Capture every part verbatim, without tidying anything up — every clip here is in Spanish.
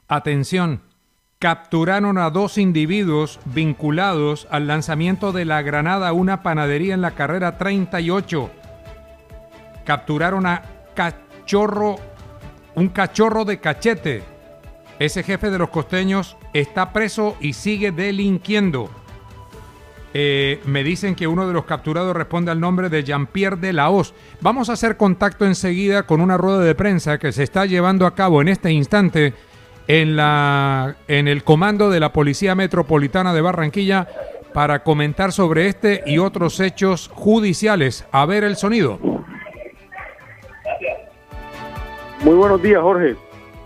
Atención, capturaron a dos individuos vinculados al lanzamiento de la granada a una panadería en la carrera treinta y ocho. Capturaron a Cachorro, un cachorro de Cachete. Ese jefe de los costeños está preso y sigue delinquiendo. Eh, me dicen que uno de los capturados responde al nombre de Jean-Pierre de la Hoz. Vamos a hacer contacto enseguida con una rueda de prensa que se está llevando a cabo en este instante en, la, en el comando de la Policía Metropolitana de Barranquilla para comentar sobre este y otros hechos judiciales. A ver el sonido. Muy buenos días, Jorge.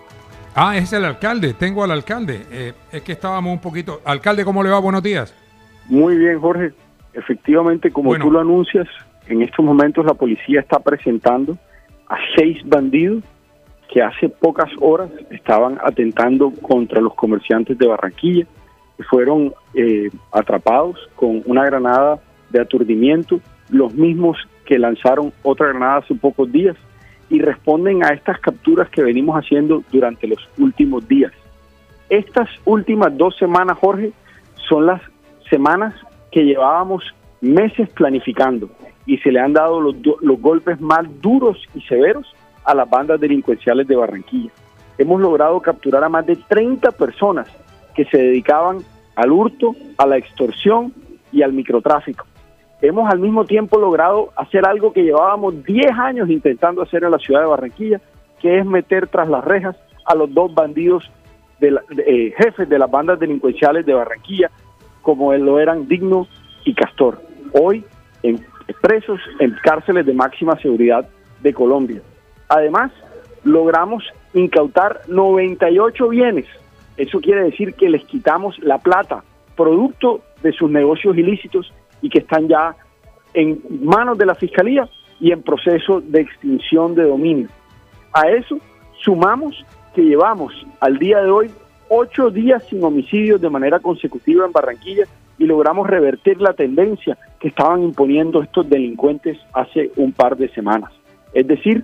Ah, es el alcalde. Tengo al alcalde. Eh, es que estábamos un poquito... Alcalde, ¿cómo le va? Buenos días. Muy bien, Jorge. Efectivamente, como bueno. Tú lo anuncias, en estos momentos la policía está presentando a seis bandidos que hace pocas horas estaban atentando contra los comerciantes de Barranquilla, que fueron eh, atrapados con una granada de aturdimiento, los mismos que lanzaron otra granada hace pocos días, y responden a estas capturas que venimos haciendo durante los últimos días. Estas últimas dos semanas, Jorge, son las semanas que llevábamos meses planificando y se le han dado los, los golpes más duros y severos a las bandas delincuenciales de Barranquilla. Hemos logrado capturar a más de treinta personas que se dedicaban al hurto, a la extorsión y al microtráfico. Hemos al mismo tiempo logrado hacer algo que llevábamos diez años intentando hacer en la ciudad de Barranquilla, que es meter tras las rejas a los dos bandidos, de la, de, eh, jefes de las bandas delincuenciales de Barranquilla, como lo eran Digno y Castor, hoy en, presos en cárceles de máxima seguridad de Colombia. Además, logramos incautar noventa y ocho bienes. Eso quiere decir que les quitamos la plata, producto de sus negocios ilícitos y que están ya en manos de la Fiscalía y en proceso de extinción de dominio. A eso sumamos que llevamos al día de hoy ocho días sin homicidios de manera consecutiva en Barranquilla y logramos revertir la tendencia que estaban imponiendo estos delincuentes hace un par de semanas. Es decir,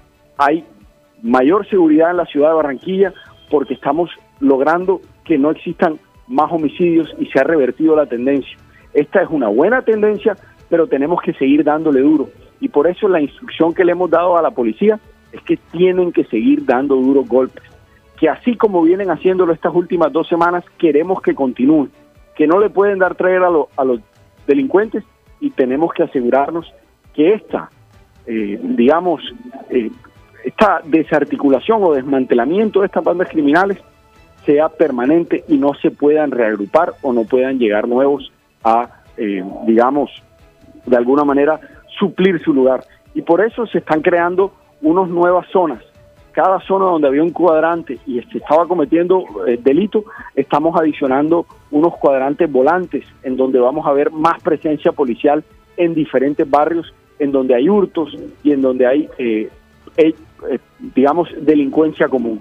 hay mayor seguridad en la ciudad de Barranquilla porque estamos logrando que no existan más homicidios y se ha revertido la tendencia. Esta es una buena tendencia, pero tenemos que seguir dándole duro. Y por eso la instrucción que le hemos dado a la policía es que tienen que seguir dando duros golpes. Que así como vienen haciéndolo estas últimas dos semanas, queremos que continúen. Que no le pueden dar traer a, lo, a los delincuentes y tenemos que asegurarnos que esta, eh, digamos, eh, esta desarticulación o desmantelamiento de estas bandas criminales sea permanente y no se puedan reagrupar o no puedan llegar nuevos a, eh, digamos, de alguna manera suplir su lugar. Y por eso se están creando unas nuevas zonas. Cada zona donde había un cuadrante y se estaba cometiendo eh, delito, estamos adicionando unos cuadrantes volantes en donde vamos a ver más presencia policial en diferentes barrios, en donde hay hurtos y en donde hay, eh, eh, eh, digamos, delincuencia común.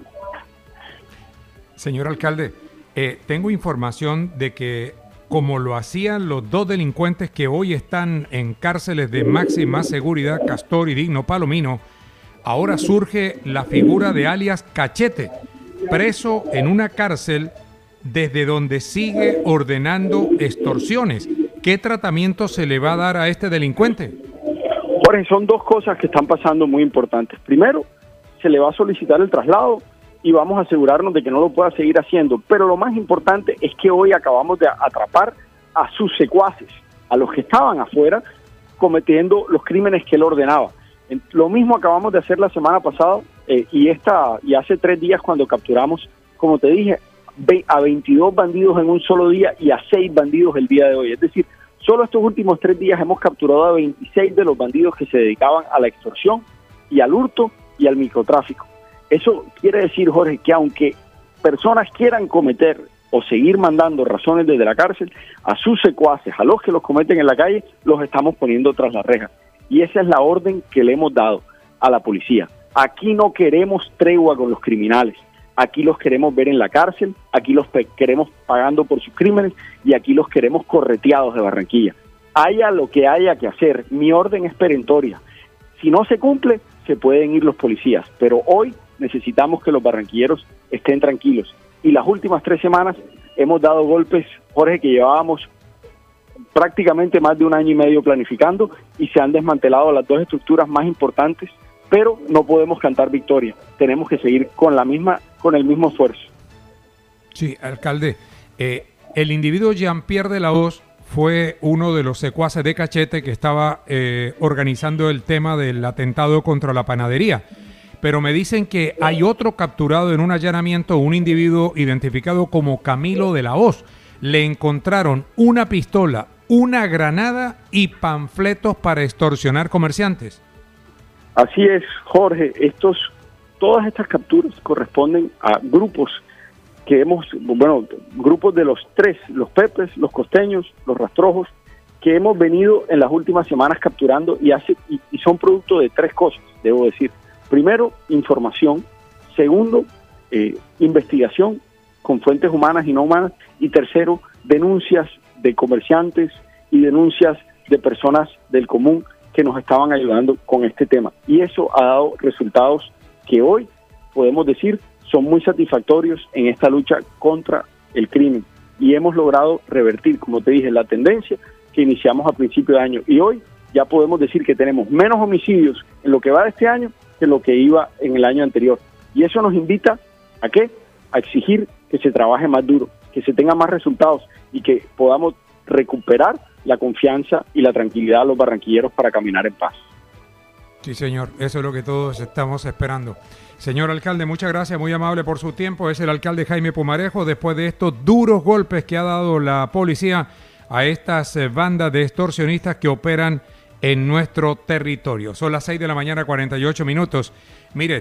Señor alcalde, eh, tengo información de que como lo hacían los dos delincuentes que hoy están en cárceles de máxima seguridad, Castor y Digno Palomino, ahora surge la figura de alias Cachete, preso en una cárcel desde donde sigue ordenando extorsiones. ¿Qué tratamiento se le va a dar a este delincuente? Jorge, son dos cosas que están pasando muy importantes. Primero, se le va a solicitar el traslado y vamos a asegurarnos de que no lo pueda seguir haciendo. Pero lo más importante es que hoy acabamos de atrapar a sus secuaces, a los que estaban afuera cometiendo los crímenes que él ordenaba. Lo mismo acabamos de hacer la semana pasada eh, y esta y hace tres días cuando capturamos, como te dije, a veintidós bandidos en un solo día y a seis bandidos el día de hoy. Es decir, solo estos últimos tres días hemos capturado a veintiséis de los bandidos que se dedicaban a la extorsión y al hurto y al microtráfico. Eso quiere decir, Jorge, que aunque personas quieran cometer o seguir mandando razones desde la cárcel, a sus secuaces, a los que los cometen en la calle, los estamos poniendo tras las rejas. Y esa es la orden que le hemos dado a la policía. Aquí no queremos tregua con los criminales. Aquí los queremos ver en la cárcel, aquí los queremos pagando por sus crímenes y aquí los queremos correteados de Barranquilla. Haya lo que haya que hacer, mi orden es perentoria. Si no se cumple, se pueden ir los policías, pero hoy necesitamos que los barranquilleros estén tranquilos. Y las últimas tres semanas hemos dado golpes, Jorge, que llevábamos prácticamente más de un año y medio planificando y se han desmantelado las dos estructuras más importantes, pero no podemos cantar victoria. Tenemos que seguir con la misma, con el mismo esfuerzo. Sí, alcalde, eh, el individuo Jean-Pierre de la Hoz fue uno de los secuaces de Cachete que estaba eh, organizando el tema del atentado contra la panadería. Pero me dicen que hay otro capturado en un allanamiento, un individuo identificado como Camilo de la Hoz. Le encontraron una pistola, una granada y panfletos para extorsionar comerciantes. Así es, Jorge. Estos, todas estas capturas corresponden a grupos que hemos, bueno, grupos de los tres, los Pepes, los Costeños, los Rastrojos, que hemos venido en las últimas semanas capturando y, hace, y, y son producto de tres cosas, debo decir. Primero, información. Segundo, eh, investigación con fuentes humanas y no humanas. Y tercero, denuncias de comerciantes y denuncias de personas del común que nos estaban ayudando con este tema. Y eso ha dado resultados que hoy podemos decir son muy satisfactorios en esta lucha contra el crimen. Y hemos logrado revertir, como te dije, la tendencia que iniciamos a principio de año. Y hoy ya podemos decir que tenemos menos homicidios en lo que va de este año que lo que iba en el año anterior. Y eso nos invita ¿a qué? A exigir que se trabaje más duro, que se tengan más resultados y que podamos recuperar la confianza y la tranquilidad de los barranquilleros para caminar en paz. Sí, señor, eso es lo que todos estamos esperando. Señor alcalde, muchas gracias, muy amable por su tiempo. Es el alcalde Jaime Pumarejo, después de estos duros golpes que ha dado la policía a estas bandas de extorsionistas que operan en nuestro territorio. Son las seis de la mañana, cuarenta y ocho minutos. Mire,